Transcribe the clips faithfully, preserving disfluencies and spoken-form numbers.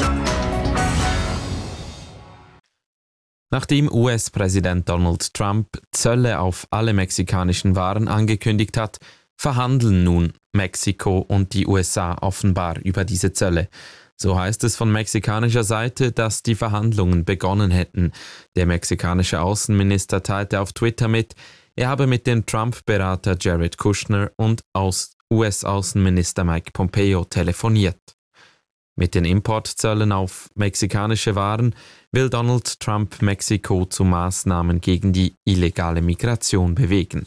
Nachdem U S-Präsident Donald Trump Zölle auf alle mexikanischen Waren angekündigt hat, verhandeln nun Mexiko und die U S A offenbar über diese Zölle. So heißt es von mexikanischer Seite, dass die Verhandlungen begonnen hätten. Der mexikanische Außenminister teilte auf Twitter mit, er habe mit dem Trump-Berater Jared Kushner und U S-Außenminister Mike Pompeo telefoniert. Mit den Importzöllen auf mexikanische Waren will Donald Trump Mexiko zu Maßnahmen gegen die illegale Migration bewegen.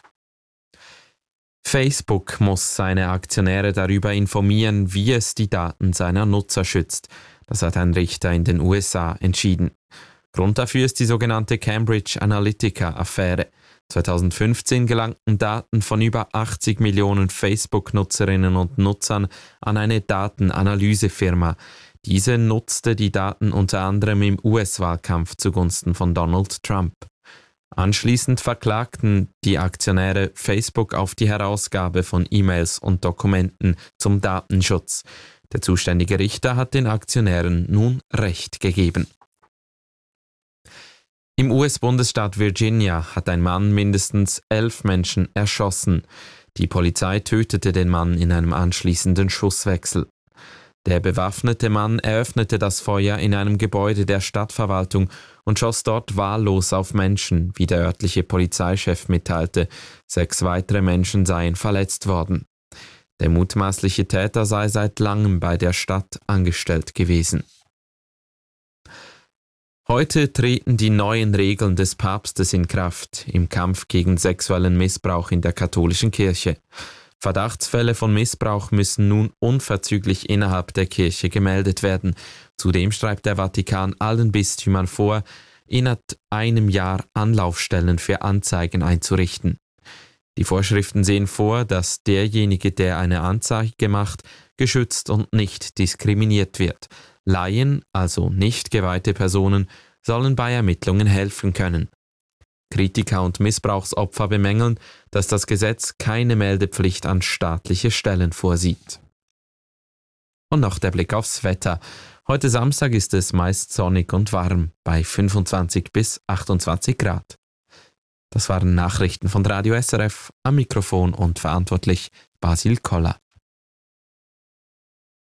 Facebook muss seine Aktionäre darüber informieren, wie es die Daten seiner Nutzer schützt. Das hat ein Richter in den U S A entschieden. Grund dafür ist die sogenannte Cambridge Analytica-Affäre. zweitausendfünfzehn gelangten Daten von über achtzig Millionen Facebook-Nutzerinnen und Nutzern an eine Datenanalysefirma. Diese nutzte die Daten unter anderem im U S-Wahlkampf zugunsten von Donald Trump. Anschließend verklagten die Aktionäre Facebook auf die Herausgabe von E-Mails und Dokumenten zum Datenschutz. Der zuständige Richter hat den Aktionären nun Recht gegeben. Im U S-Bundesstaat Virginia hat ein Mann mindestens elf Menschen erschossen. Die Polizei tötete den Mann in einem anschließenden Schusswechsel. Der bewaffnete Mann eröffnete das Feuer in einem Gebäude der Stadtverwaltung und schoss dort wahllos auf Menschen, wie der örtliche Polizeichef mitteilte. Sechs weitere Menschen seien verletzt worden. Der mutmaßliche Täter sei seit langem bei der Stadt angestellt gewesen. Heute treten die neuen Regeln des Papstes in Kraft im Kampf gegen sexuellen Missbrauch in der katholischen Kirche. Verdachtsfälle von Missbrauch müssen nun unverzüglich innerhalb der Kirche gemeldet werden. Zudem schreibt der Vatikan allen Bistümern vor, innerhalb einem Jahr Anlaufstellen für Anzeigen einzurichten. Die Vorschriften sehen vor, dass derjenige, der eine Anzeige macht, geschützt und nicht diskriminiert wird. Laien, also nicht geweihte Personen, sollen bei Ermittlungen helfen können. Kritiker und Missbrauchsopfer bemängeln, dass das Gesetz keine Meldepflicht an staatliche Stellen vorsieht. Und noch der Blick aufs Wetter. Heute Samstag ist es meist sonnig und warm, bei fünfundzwanzig bis achtundzwanzig Grad. Das waren Nachrichten von Radio S R F, am Mikrofon und verantwortlich Basil Koller.